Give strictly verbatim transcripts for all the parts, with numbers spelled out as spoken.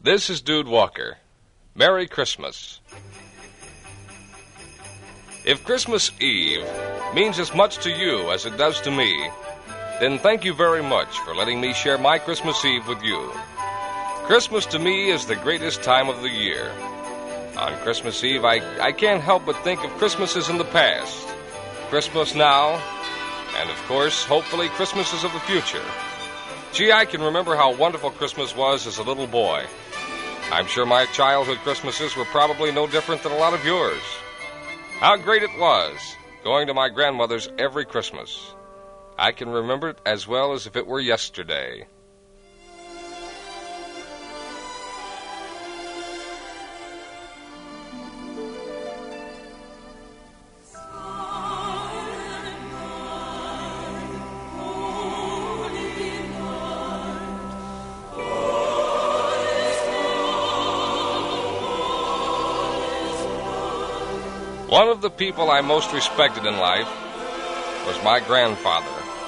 This is Dude Walker. Merry Christmas. If Christmas Eve means as much to you as it does to me, then thank you very much for letting me share my Christmas Eve with you. Christmas to me is the greatest time of the year. On Christmas Eve, I, I can't help but think of Christmases in the past, Christmas now, and of course, hopefully, Christmases of the future. Gee, I can remember how wonderful Christmas was as a little boy. I'm sure my childhood Christmases were probably no different than a lot of yours. How great it was going to my grandmother's every Christmas. I can remember it as well as if it were yesterday. One of the people I most respected in life was my grandfather.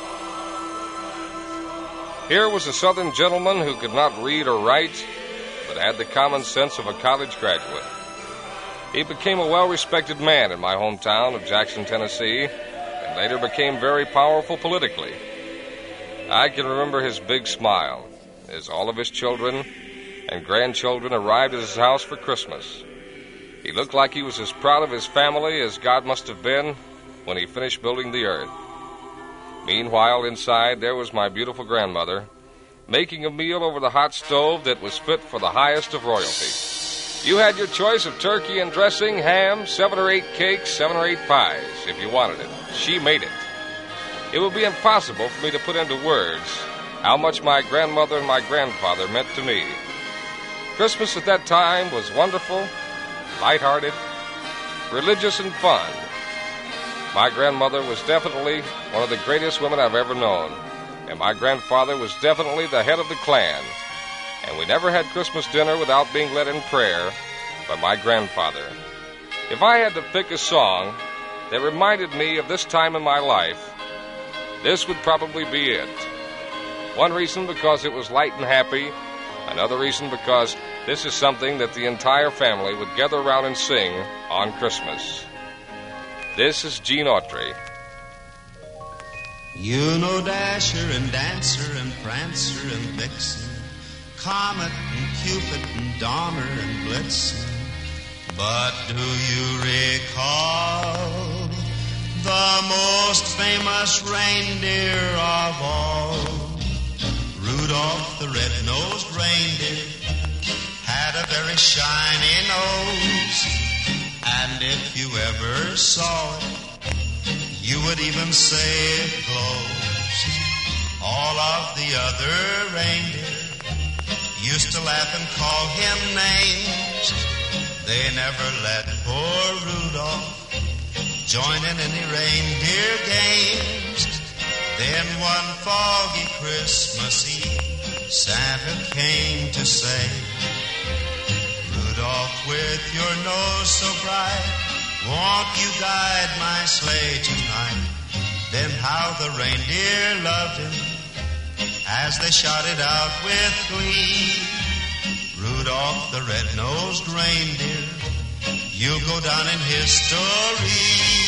Here was a Southern gentleman who could not read or write, but had the common sense of a college graduate. He became a well-respected man in my hometown of Jackson, Tennessee, and later became very powerful politically. I can remember his big smile as all of his children and grandchildren arrived at his house for Christmas. He looked like he was as proud of his family as God must have been when he finished building the earth. Meanwhile, inside, there was my beautiful grandmother, making a meal over the hot stove that was fit for the highest of royalty. You had your choice of turkey and dressing, ham, seven or eight cakes, seven or eight pies, if you wanted it. She made it. It would be impossible for me to put into words how much my grandmother and my grandfather meant to me. Christmas at that time was wonderful, lighthearted, religious, and fun. My grandmother was definitely one of the greatest women I've ever known, and my grandfather was definitely the head of the clan, and we never had Christmas dinner without being led in prayer by my grandfather. If I had to pick a song that reminded me of this time in my life, this would probably be it. One reason because it was light and happy, another reason because this is something that the entire family would gather around and sing on Christmas. This is Gene Autry. You know Dasher and Dancer and Prancer and Vixen, Comet and Cupid and Donner and Blitzen. But do you recall the most famous reindeer of all? Rudolph the red-nosed reindeer had a very shiny nose, and if you ever saw it, you would even say it glows. All of the other reindeer used to laugh and call him names. They never let poor Rudolph join in any reindeer games. Then one foggy Christmas Eve, Santa came to say, Rudolph, with your nose so bright, won't you guide my sleigh tonight? Then how the reindeer loved him as they shouted out with glee, Rudolph the red-nosed reindeer, you'll go down in history.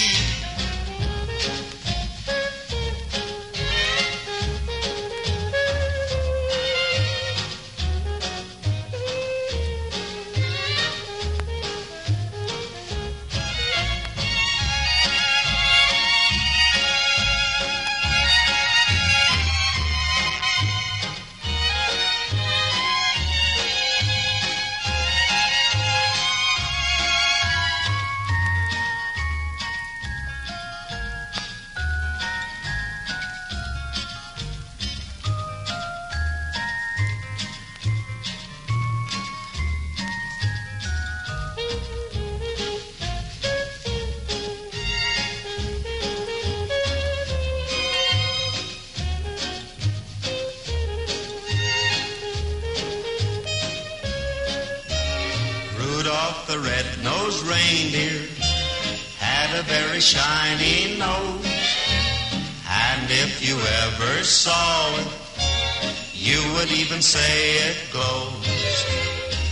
Rudolph the red-nosed reindeer had a very shiny nose, and if you ever saw it, you would even say it glows.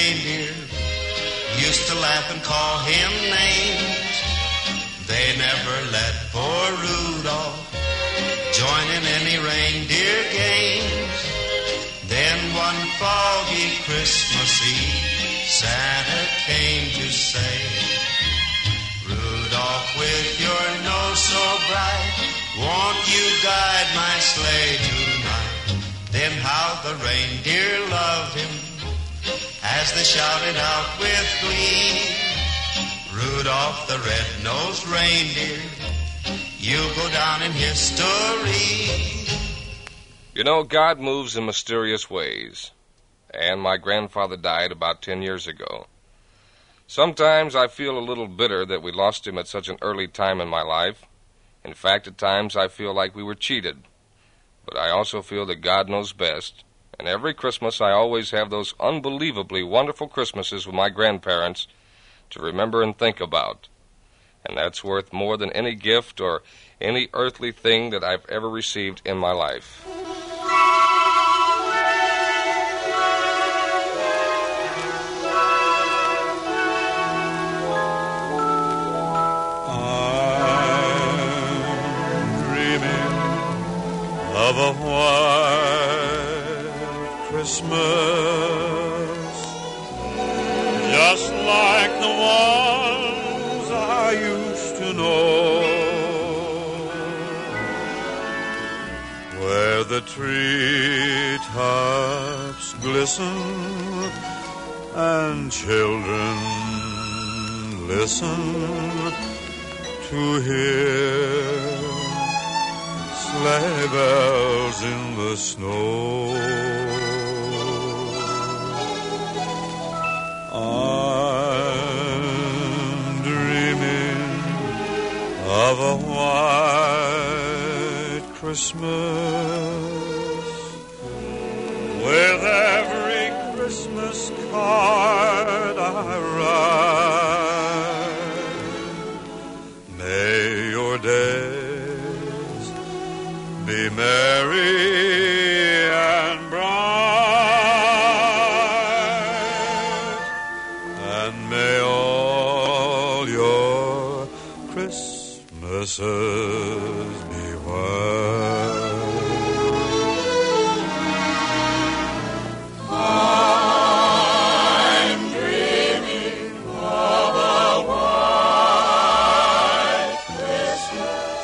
reindeer used to laugh and call him names. They never let poor Rudolph join in any reindeer games. Then one foggy Christmas Eve, Santa came to say, Rudolph, with your nose so bright, won't you guide my sleigh tonight? Then how the reindeer loved him as they shouted out with glee, Rudolph the red-nosed reindeer, you'll go down in history. You know, God moves in mysterious ways, and my grandfather died about ten years ago. Sometimes I feel a little bitter that we lost him at such an early time in my life. In fact, at times I feel like we were cheated. But I also feel that God knows best, and every Christmas I always have those unbelievably wonderful Christmases with my grandparents to remember and think about. And that's worth more than any gift or any earthly thing that I've ever received in my life. Of a white Christmas, just like the ones I used to know, where the treetops glisten and children listen to hear sleigh bells in the snow. I'm dreaming of a white Christmas, with every Christmas card I write. May your day be merry and bright, and may all your Christmases be white. I'm dreaming of a white Christmas,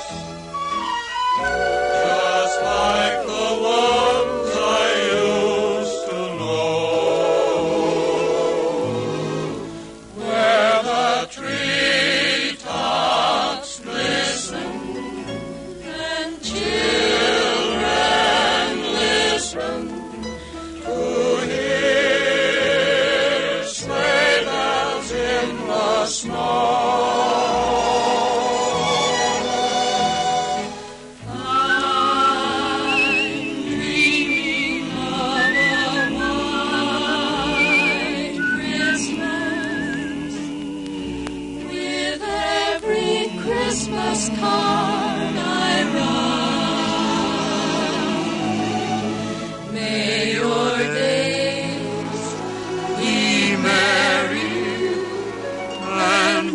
just like the ones I used to know, where the treetops glisten and children listen to hear sleigh bells in the snow. Christmas card I write. May your days be merry and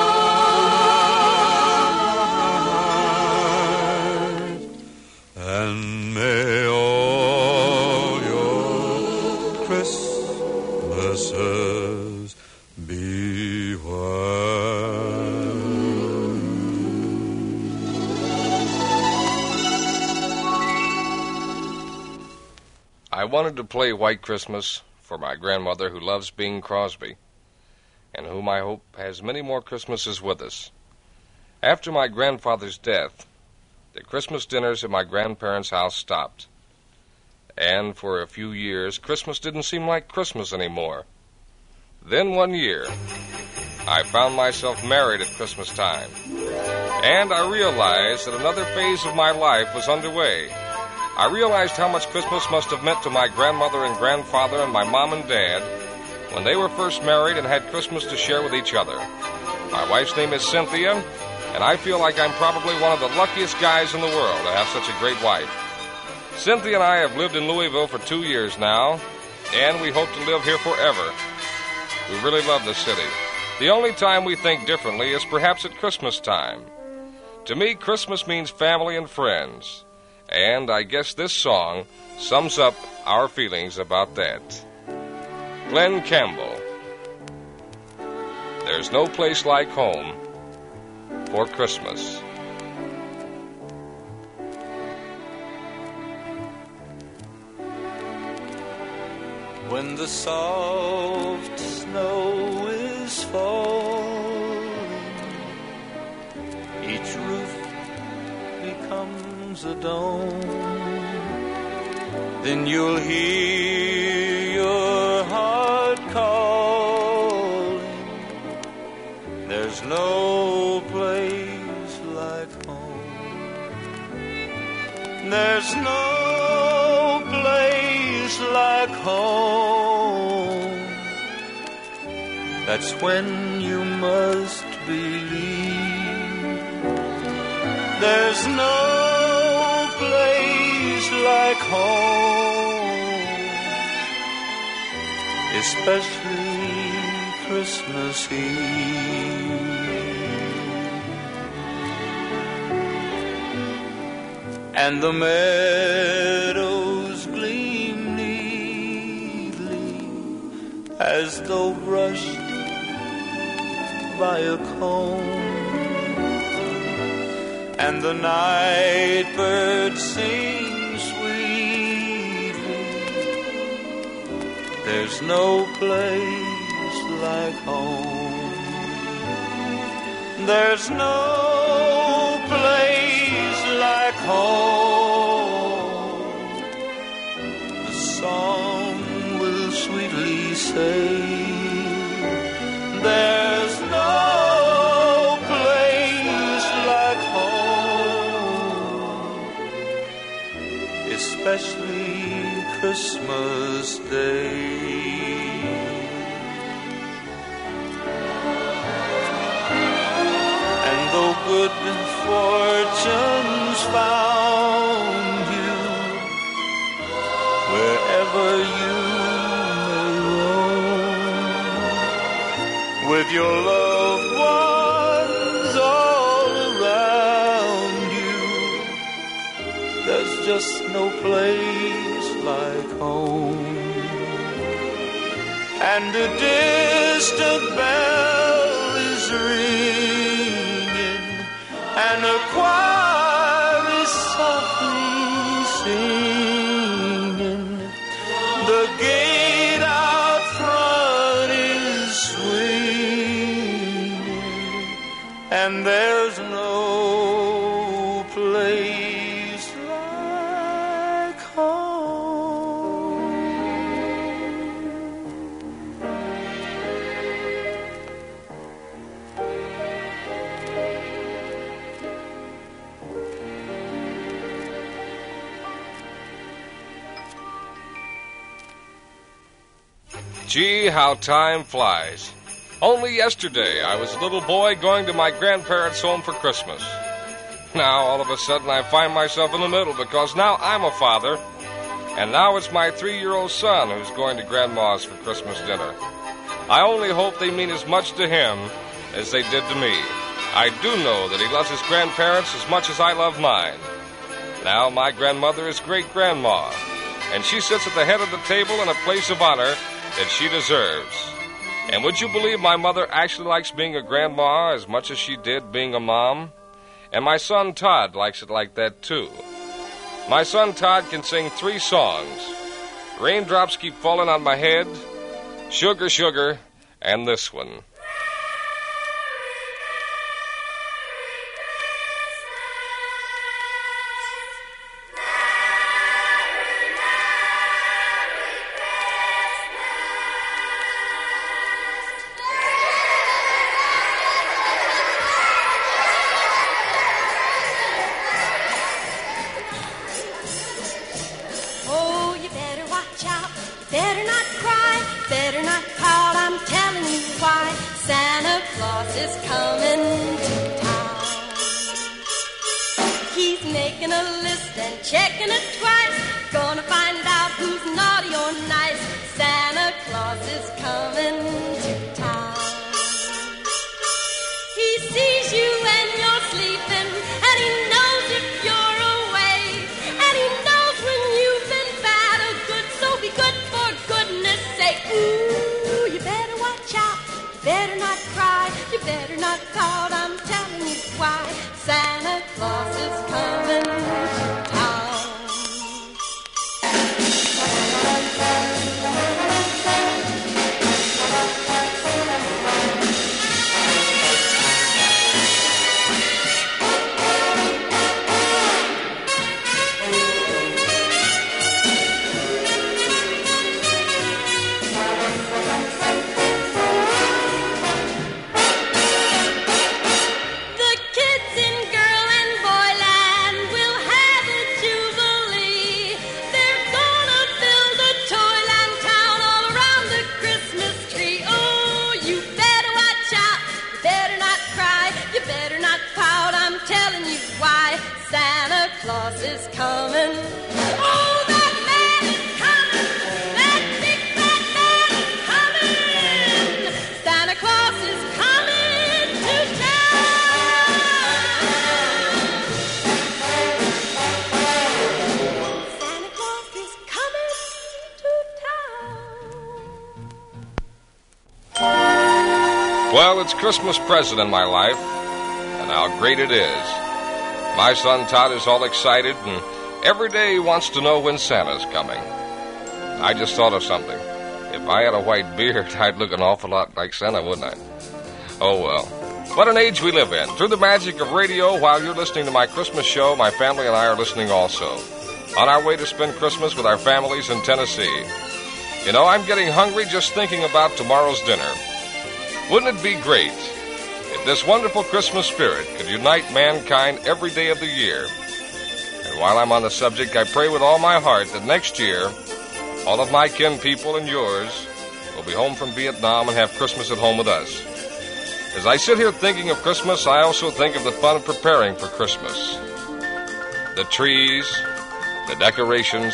bright, and may all your Christmases be white. I wanted to play White Christmas for my grandmother, who loves Bing Crosby, and whom I hope has many more Christmases with us. After my grandfather's death, the Christmas dinners at my grandparents' house stopped. And for a few years, Christmas didn't seem like Christmas anymore. Then one year, I found myself married at Christmas time, and I realized that another phase of my life was underway. I realized how much Christmas must have meant to my grandmother and grandfather and my mom and dad when they were first married and had Christmas to share with each other. My wife's name is Cynthia, and I feel like I'm probably one of the luckiest guys in the world to have such a great wife. Cynthia and I have lived in Louisville for two years now, and we hope to live here forever. We really love the city. The only time we think differently is perhaps at Christmas time. To me, Christmas means family and friends. And I guess this song sums up our feelings about that. Glenn Campbell. There's no place like home for Christmas. When the soft snow is falling, each roof becomes a dome, then you'll hear your heart calling. There's no place like home. There's no place like home. That's when you must believe. There's no place like home, especially Christmas Eve. And the meadows gleam neatly as though brushed by a comb, and the night birds sing sweetly. There's no place like home. There's no place like home. The song will sweetly say, there's no place like home, especially Christmas Day. And though good fortunes found you wherever you may roam, with your loved ones all around you, there's just no place like home. And a distant bell is ringing, and a choir is softly singing. The gate out front is swinging, and there's no place like home. Gee, how time flies. Only yesterday, I was a little boy going to my grandparents' home for Christmas. Now, all of a sudden, I find myself in the middle because now I'm a father, and now it's my three-year-old son who's going to Grandma's for Christmas dinner. I only hope they mean as much to him as they did to me. I do know that he loves his grandparents as much as I love mine. Now, my grandmother is great-grandma, and she sits at the head of the table in a place of honor that she deserves. And would you believe my mother actually likes being a grandma as much as she did being a mom? And my son Todd likes it like that, too. My son Todd can sing three songs. Raindrops Keep Falling on My Head, Sugar, Sugar, and this one. Better not cry, better not pout, I'm telling you why. Santa Claus is coming to town. He's making a list and checking it twice, gonna find out who's naughty or nice. Santa Claus is coming to town. better not pout, I'm telling you why. Santa Claus is coming to town. Santa Claus is coming. Oh, that man is coming. That big fat man is coming. Santa Claus is coming to town. Santa Claus is coming to town. Well, it's Christmas present in my life, and how great it is. My son Todd is all excited, and every day he wants to know when Santa's coming. I just thought of something. If I had a white beard, I'd look an awful lot like Santa, wouldn't I? Oh, well. What an age we live in. Through the magic of radio, while you're listening to my Christmas show, my family and I are listening also. On our way to spend Christmas with our families in Tennessee. You know, I'm getting hungry just thinking about tomorrow's dinner. Wouldn't it be great if this wonderful Christmas spirit could unite mankind every day of the year? And while I'm on the subject, I pray with all my heart that next year, all of my kin people and yours will be home from Vietnam and have Christmas at home with us. As I sit here thinking of Christmas, I also think of the fun of preparing for Christmas. The trees, the decorations.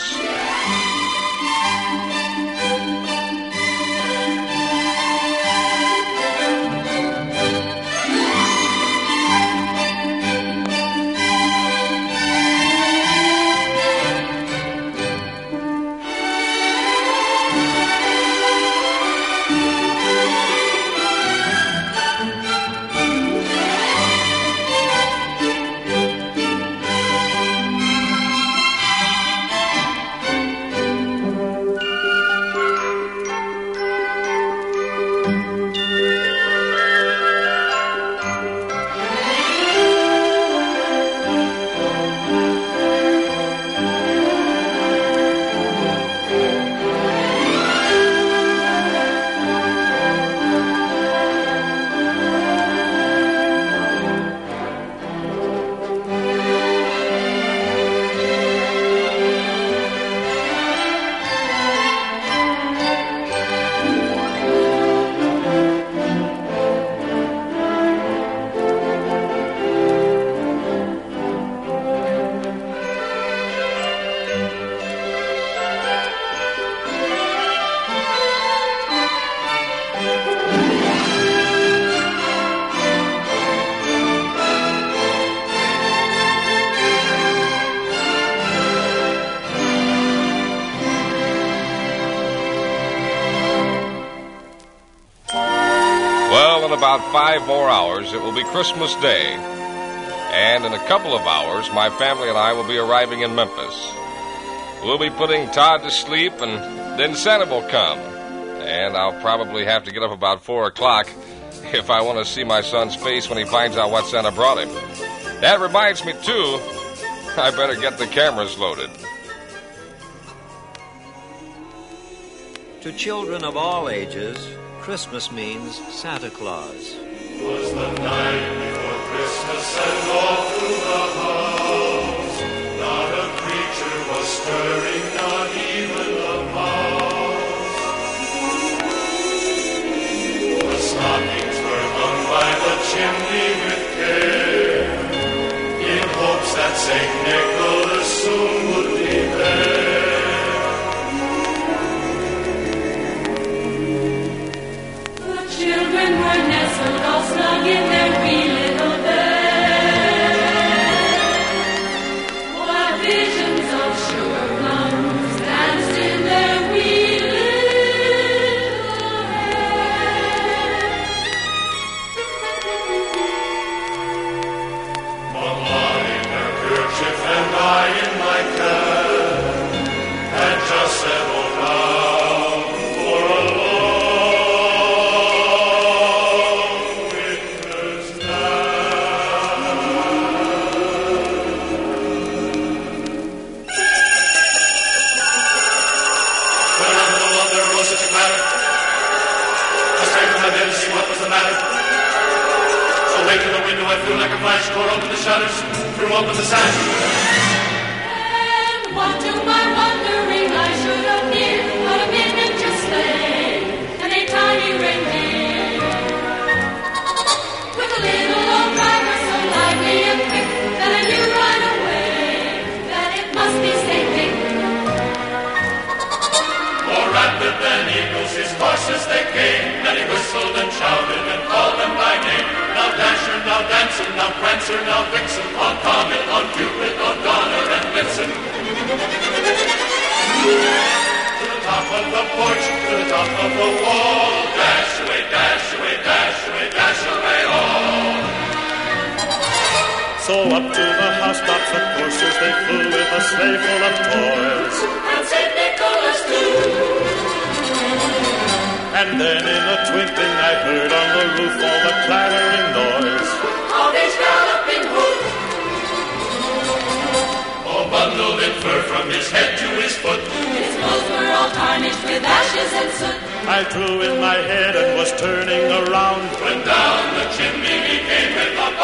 About five more hours, it will be Christmas Day. And in a couple of hours, my family and I will be arriving in Memphis. We'll be putting Todd to sleep, and then Santa will come. And I'll probably have to get up about four o'clock if I want to see my son's face when he finds out what Santa brought him. That reminds me, too, I better get the cameras loaded. To children of all ages, Christmas means Santa Claus. It was the night before Christmas, and all through the house, not a creature was stirring, not even a mouse. The stockings were hung by the chimney with care, in hopes that Saint Nicholas soon would be there. Children were nestled all snug in their wee little bed. What visions of sugar plum I flew like a flash, tore open the shutters, threw open the sash. And what to my wondering I should appear on a miniature sleigh and a tiny reindeer. With a little old driver so lively and quick that I knew right away that it must be Saint Nick. More rapid than eagles, his horses they came, and he whistled and shouted and called them by name. Now Dasher, now Dancer, now Prancer, now Vixen, on Comet, on Cupid, on Donner and Blitzen. To the top of the porch, to the top of the wall, dash away, dash away, dash away, dash away all. So up to the housetops of courses they flew with a sleigh full of toys. And Saint Nicholas too. And then in a twinkling I heard on the roof all the clattering noise Of his galloping hoof. All bundled in fur from his head to his foot. His clothes were all tarnished with ashes and soot. I drew in my head and was turning around When down the chimney he came with a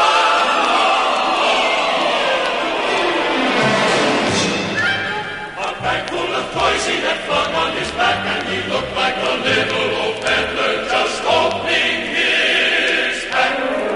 bound. A bag full of toys he had flung on his back, and he looked like a little old peddler just opening his pack.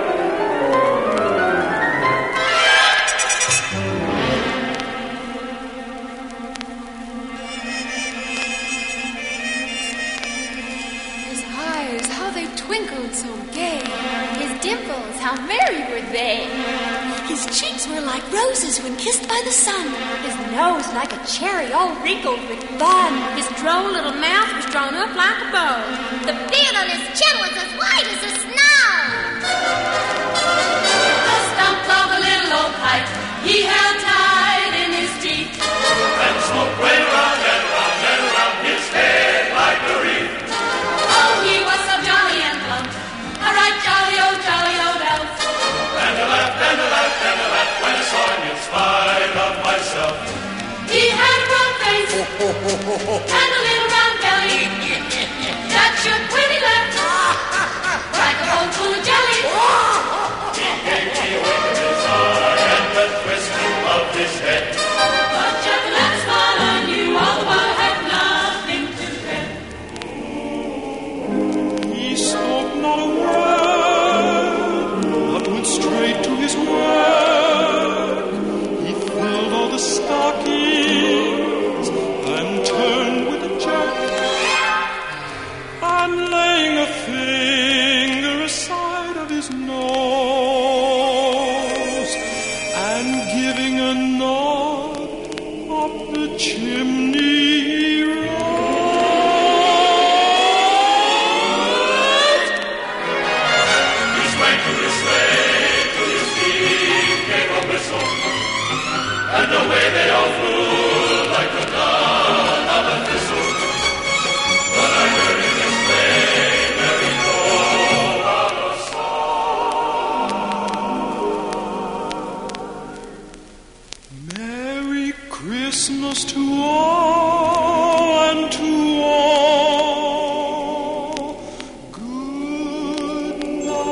His eyes, how they twinkled so gay. His dimples, how merry were they. His cheeks were like roses when kissed by the sun. His nose like a cherry all wrinkled with fun. His droll little mouth was drawn up like a bow. The beard on his chin was as white as the snow. The stump of a little old pipe he held tight in his teeth. And smoke went round and round and round his head like a wreath. Oh, he was so jolly and plump, a right jolly old jolly old elf. And I laughed and I laughed and I laughed when I saw him in spite of myself. He had a broad face and a little round belly that shook when he left like a bowl full of jelly. He gave me a wink of his eye and a twist of his head. But just that smile I knew all the while had nothing to dread. He spoke not a word, but went straight to his work. He filled all the stockings and turned with a jerk. And laying a finger aside of his nose and giving a nod up the chimney he rode. He sprang to his sleigh, to his feet came a whistle, and away they all flew like the dawn of a thistle. But I heard in his sleigh merry note of a song. Merry Christmas to all and to all. Good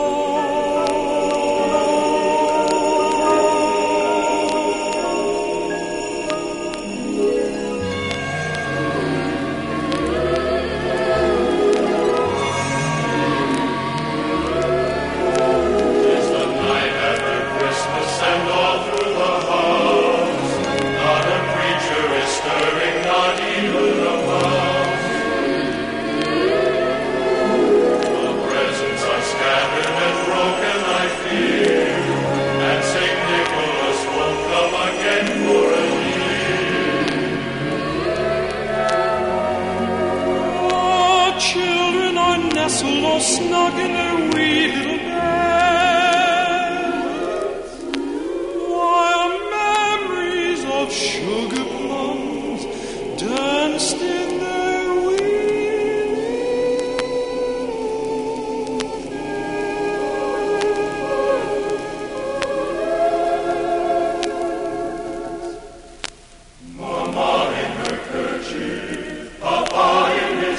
It's the night after Christmas, and all through the house not a creature is stirring, not even a mouse. The presents are scattered and broken, I fear, and Saint Nicholas won't come again for a year. Oh, children are nestled all snug in their wee little beds, while memories of sugar plums danced in their wee Mama in her kerchief, Papa in his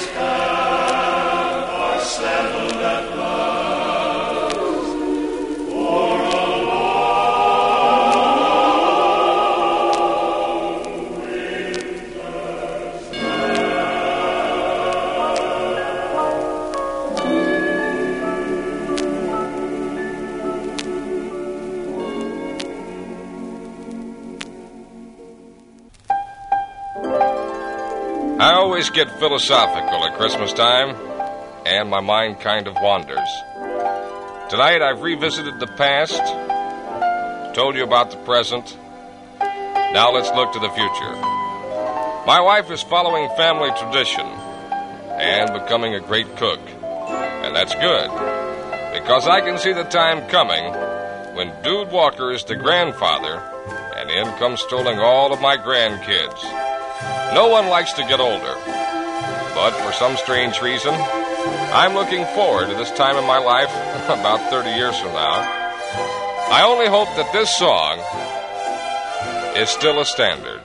cap, are settled at last for a always get philosophical at Christmas time, and my mind kind of wanders. Tonight I've revisited the past, told you about the present. Now let's look to the future. My wife is following family tradition and becoming a great cook. And that's good, because I can see the time coming when Dude Walker is the grandfather and in comes strolling all of my grandkids. No one likes to get older, but for some strange reason, I'm looking forward to this time in my life about thirty years from now. I only hope that this song is still a standard.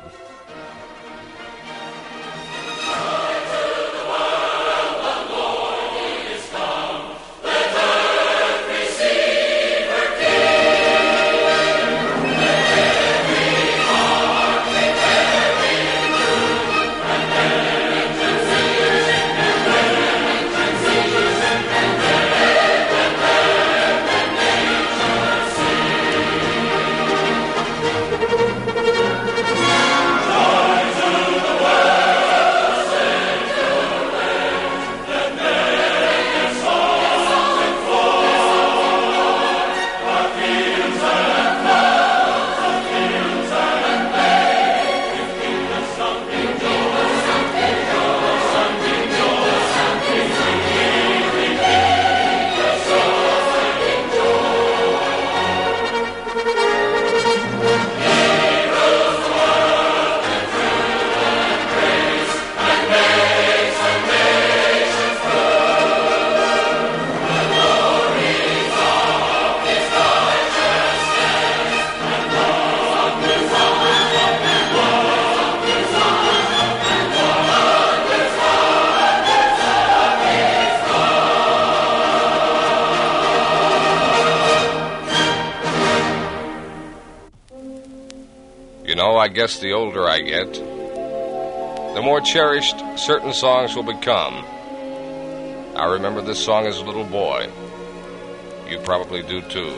I guess the older I get, the more cherished certain songs will become. I remember this song as a little boy. You probably do too.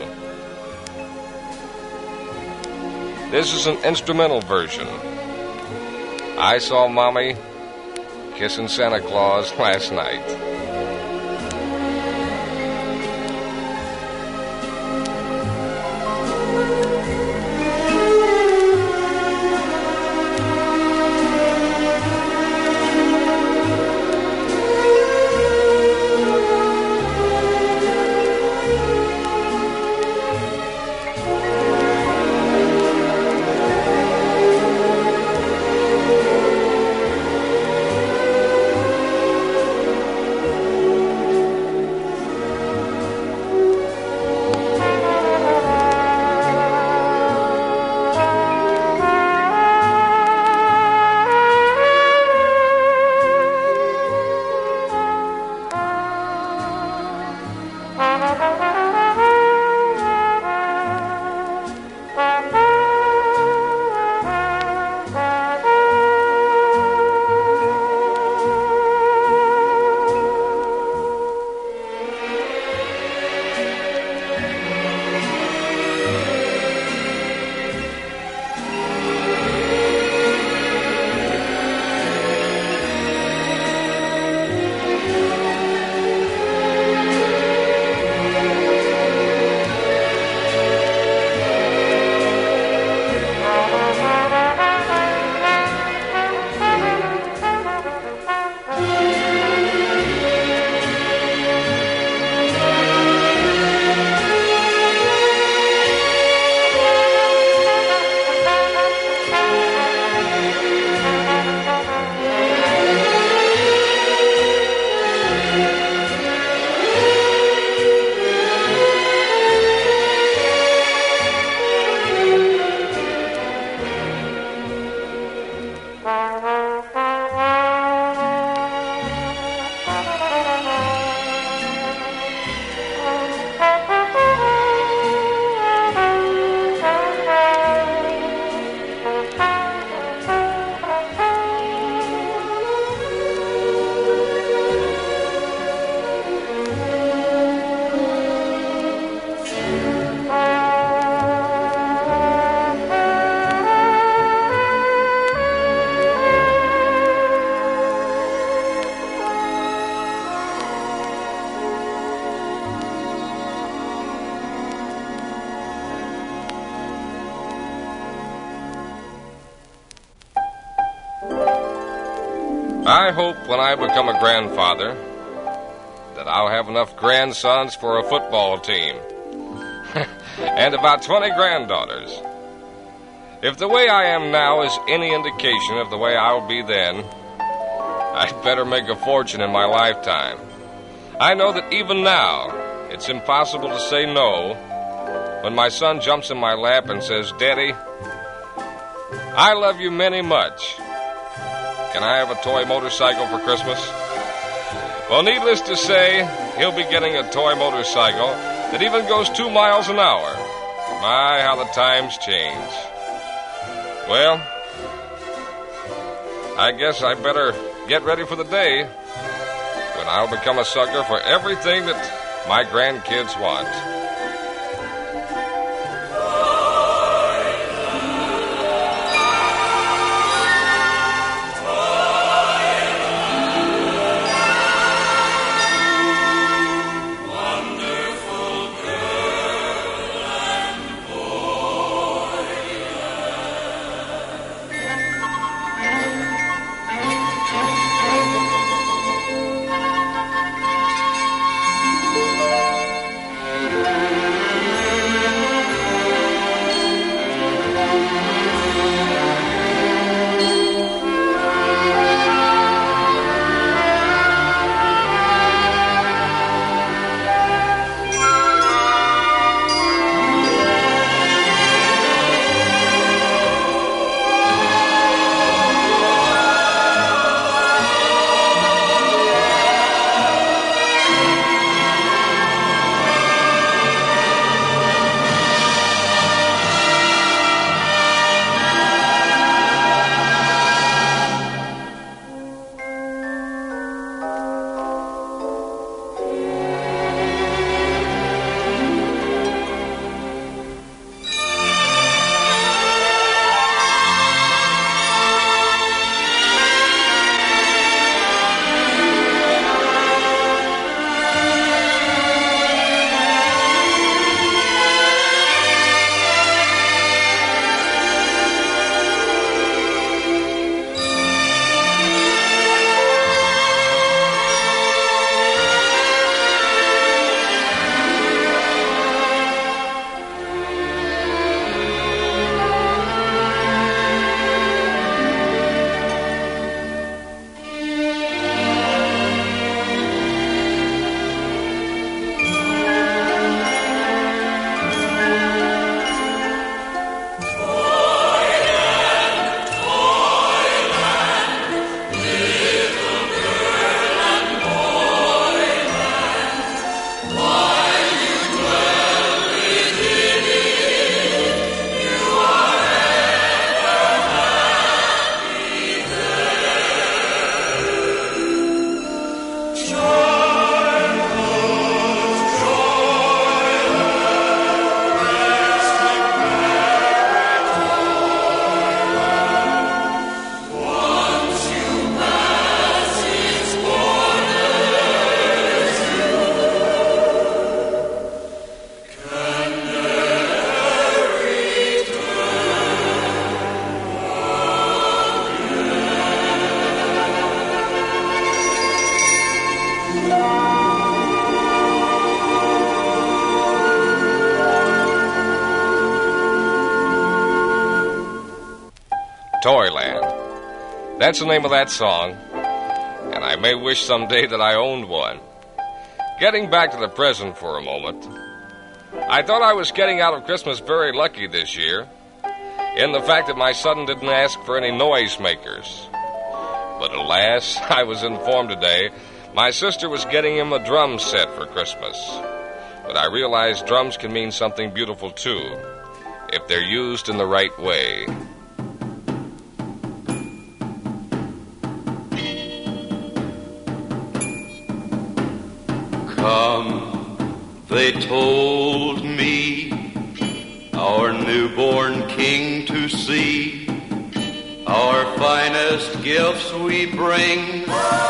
This is an instrumental version. I saw Mommy kissing Santa Claus last night. I hope when I become a grandfather that I'll have enough grandsons for a football team and about twenty granddaughters. If the way I am now is any indication of the way I'll be then, I'd better make a fortune in my lifetime. I know that even now, it's impossible to say no when my son jumps in my lap and says, "Daddy, I love you many much. Can I have a toy motorcycle for Christmas?" Well, needless to say, he'll be getting a toy motorcycle that even goes two miles an hour. My, how the times change. Well, I guess I better get ready for the day when I'll become a sucker for everything that my grandkids want. Toyland. That's the name of that song, and I may wish someday that I owned one. Getting back to the present for a moment, I thought I was getting out of Christmas very lucky this year in the fact that my son didn't ask for any noisemakers. But alas, I was informed today my sister was getting him a drum set for Christmas. But I realized drums can mean something beautiful too, if they're used in the right way. Come, they told me, our newborn king to see. Our finest gifts we bring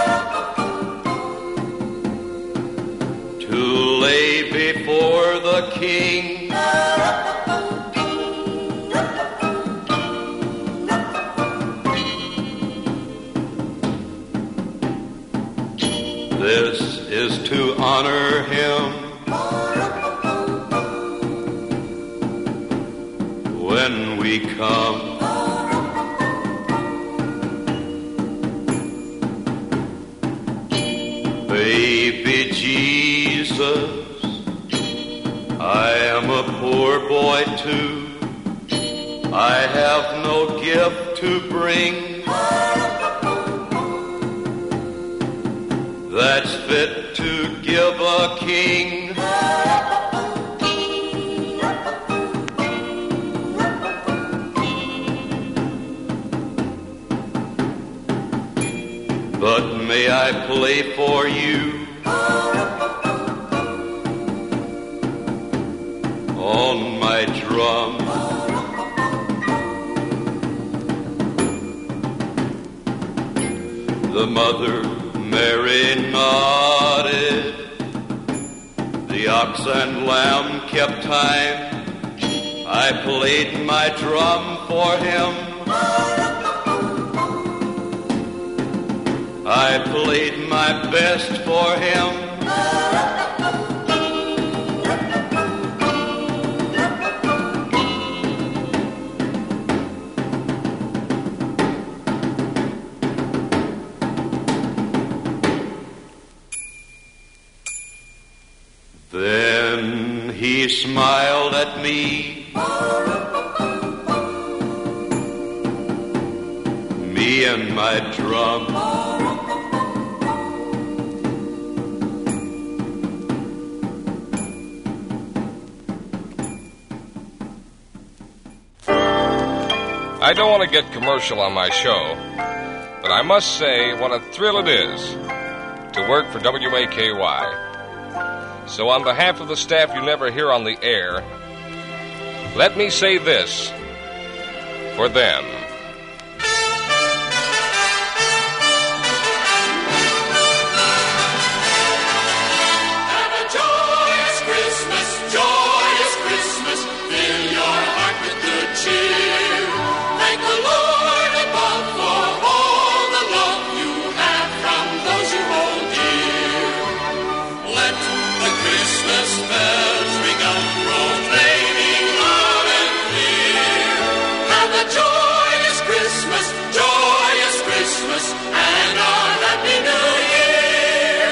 to lay before the king. This is to honor him when we come. Baby Jesus, I am a poor boy too. I have no gift to bring that's fit to give a king. But may I play for you on my drum? The mother Mary nodded, the ox and lamb kept time. I played my drum for him. I played my best for him. Then he smiled at me, me and my drum. I don't want to get commercial on my show, but I must say what a thrill it is to work for W A K Y. So on behalf of the staff you never hear on the air, let me say this for them. Have a joyous Christmas, joyous Christmas. Fill your heart with good cheer. Thank the Lord above for all the love you have from those you hold dear. Let the Christmas bells ring out, proclaiming loud and clear. Have a joyous Christmas, joyous Christmas, and a happy New Year.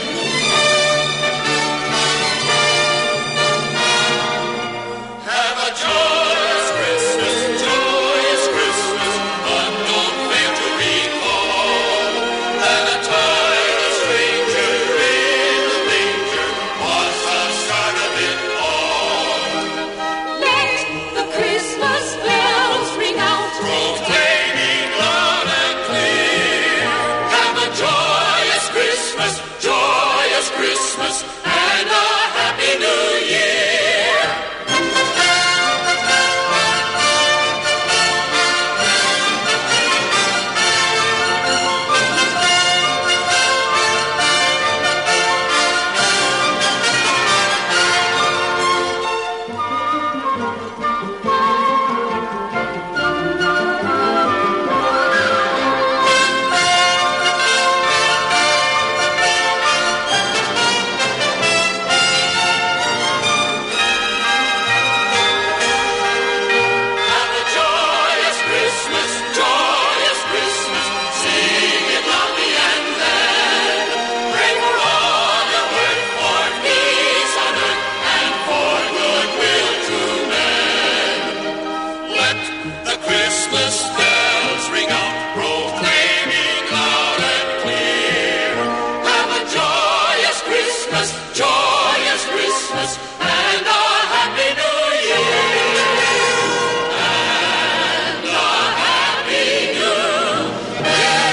Have a joyous Christmas, joyous Christmas, but don't fail to recall that a tiny stranger in the manger was the start of it all. Let the Christmas bells ring out, Proclaiming loud and clear. Have a joyous Christmas, joyous Christmas, and a happy New Year. Have a joyous Christmas, joyous Christmas. Sing it loudly and then. Pray for all your work, for peace on earth and for goodwill to men. Let the Christmas bells ring out, proclaiming loud and clear. Have a joyous Christmas, joyous Christmas, and a happy New Year. And a happy New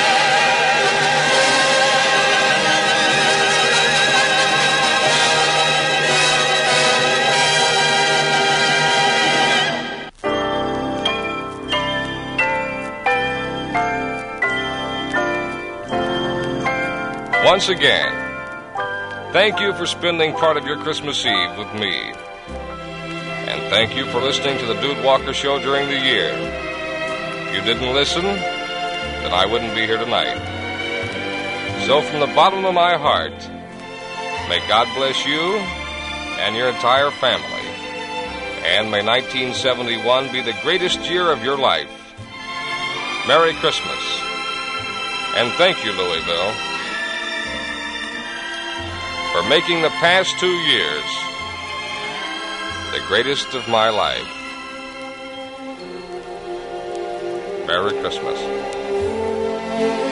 Once again, thank you for spending part of your Christmas Eve with me. And thank you for listening to the Dude Walker Show during the year. If you didn't listen, then I wouldn't be here tonight. So from the bottom of my heart, may God bless you and your entire family. And may nineteen seventy-one be the greatest year of your life. Merry Christmas. And thank you, Louisville, for making the past two years the greatest of my life. Merry Christmas.